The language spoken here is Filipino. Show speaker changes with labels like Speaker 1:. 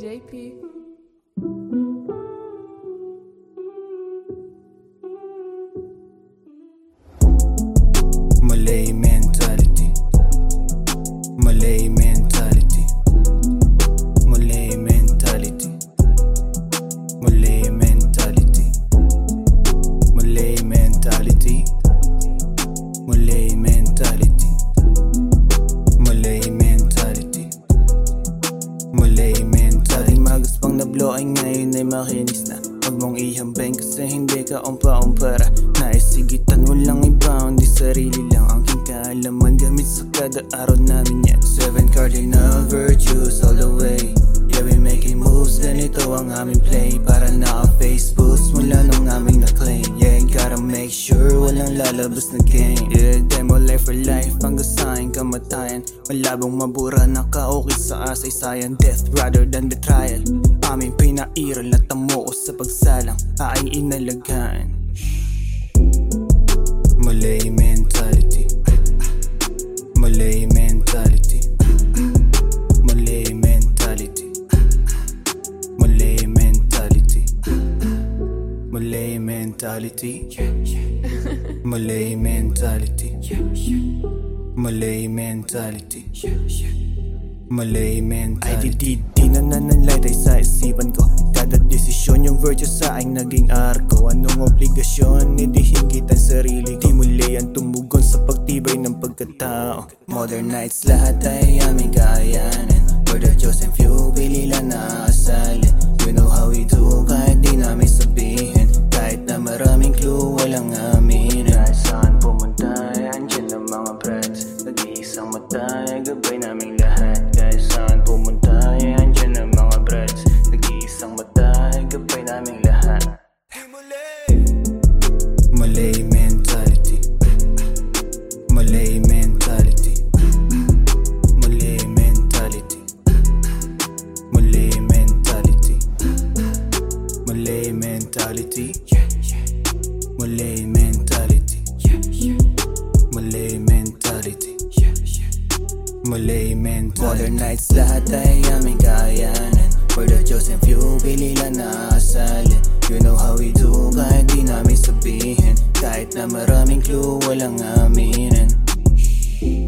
Speaker 1: JP.
Speaker 2: Malay mentality. Malay mentality. Malay mentality. Malay mentality. Malay mentality. Malay mentality. Malay mentality. Malay mentality. Magas pang na-blow ay ngayon ay makinis na. Huwag mong ihambeng kasi hindi ka umpa-umpara. Naisigitan mo lang iba, hindi sarili lang ang aking kaalaman. Gamit sa kada araw namin yan 7 cardinal virtues all the way. Yeah, we making moves, ganito ang aming play. Para naka-face boost mula nung aming na-claim. Yeah, gotta make sure walang lalabas na game. Yeah, demo life for life, hanggang sa aking kamatayan. Malabong mabura, nakaukit sa asay-sayan. Death rather than betrayal. Aming pinairal na tamo ko sa pagsalang ay inalagaan. Malay mentality. Malay mentality. Malay mentality. Malay mentality. Malay mentality. Malay mentality. Malay mentality. Malay mentality. Ay di na nananlaytay sa isipan ko. Kada desisyon yung virtue sa aking naging arko. Anong obligasyon, hindi higitan sarili. Di muli ang tumugon sa pagtibay ng pagkatao. Modern nights lahat ay aming kaayanin. For the chosen few, pili lang na asali. You know how we do, kahit di namin sabihin. Kahit na maraming clue, walang aminin. Kahit saan pumunta, andyan ang mga friends. Nag-iisang mata, gabay naming lahat. Kahit saan pumunta, andyan ang mga friends. Nag-iisang mata, gabay naming lahat. Malay mentality. Malay mentality. Malay mentality. Malay mentality. Malay mentality. Malay mentality. Malay mentality. Malay mentality. Modern nights lahat ay aming kaayanin. For the chosen few, pili lang na asali. You know how we do, kahit di namin sabihin. Kahit na maraming clue, walang aminin.